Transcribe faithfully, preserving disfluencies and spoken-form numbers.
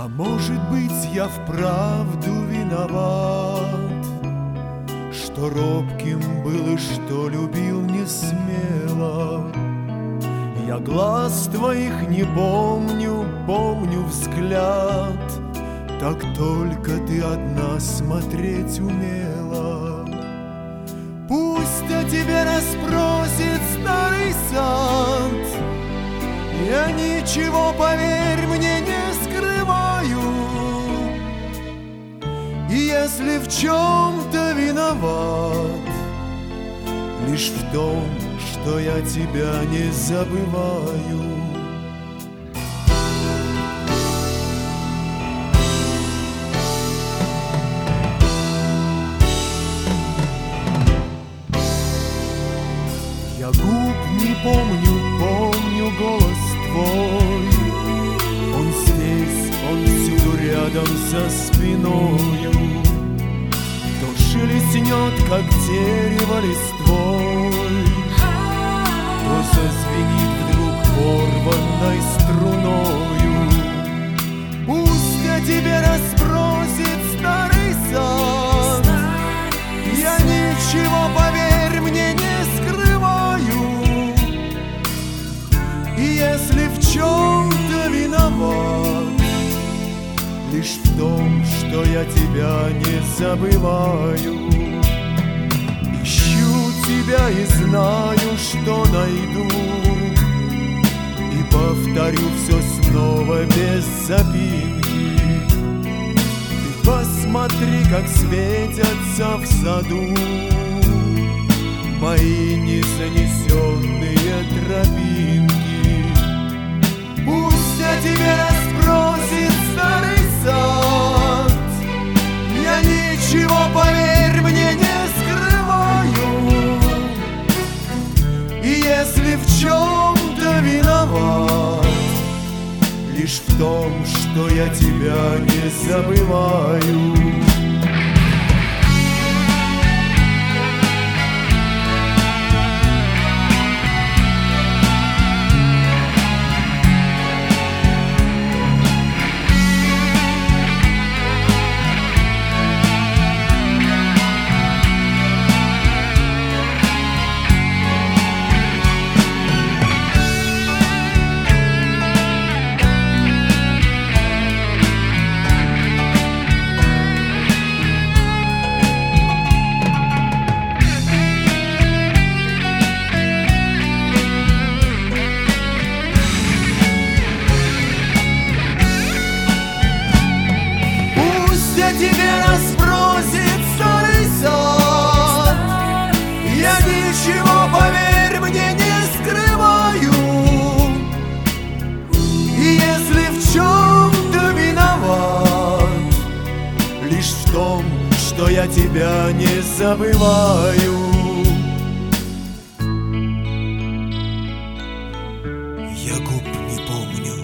может быть, я вправду виноват, что робким был и что любил не смело. Я глаз твоих не помню, помню взгляд, так только ты одна смотреть умела. Пусть о тебе расспросит старый сад, я ничего, поверь мне, не скрываю. И если в чем-то виноват, лишь в том, что я тебя не забываю. Я губ не помню, помню голос твой. Он здесь, он всюду рядом за спиною. То шелестнет, как дерево листвой, то зазвенит вдруг порванной струною. Пусть о тебе расспросит старый сад, я ничего, поверь мне, не скрываю. И если в чем-то виноват, лишь в том, что я тебя не забываю. Ищу тебя и знаю, что найду, и повторю все снова без запинки. Ты посмотри, как светятся в саду мои незанесенные тропинки. Пусть о тебе расспросит старый сад, я ничего, поверь мне, не скрываю. И если в чем-то виноват, лишь в том, что я тебя не забываю. Тебе расспросит старый сад, я ничего, поверь мне, не скрываю. И если в чем-то виноват, лишь в том, что я тебя не забываю. Я губ не помню,